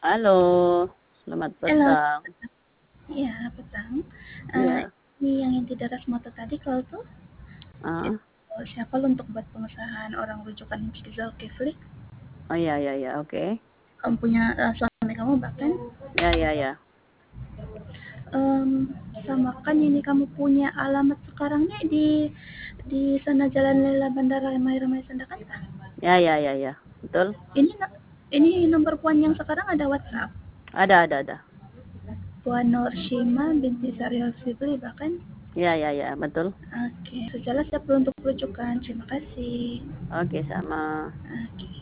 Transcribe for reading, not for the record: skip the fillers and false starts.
Halo, selamat Halo, petang. iya petang. Eh, Ya, ini yang inti daras moto tadi kalau tuh ah, itu siapa lo untuk buat pengusahaan orang rujukan Rizky Zulkifli? oh ya ya ya, oke. Kamu punya suami kamu bahkan Ya ya ya, em, sama kan ini kamu punya alamat sekarang nih di sana Jalan Lela Bandara Ramai-Ramai Sandakan. ya ya ya ya, betul. Ini ini nomor puan yang sekarang ada WhatsApp. Ada. Puan Nur Shima binti Syariah Fibli bahkan. Ya ya ya, betul. Oke, sejalan siap untuk rujukan. Terima kasih. Oke, sama. Oke.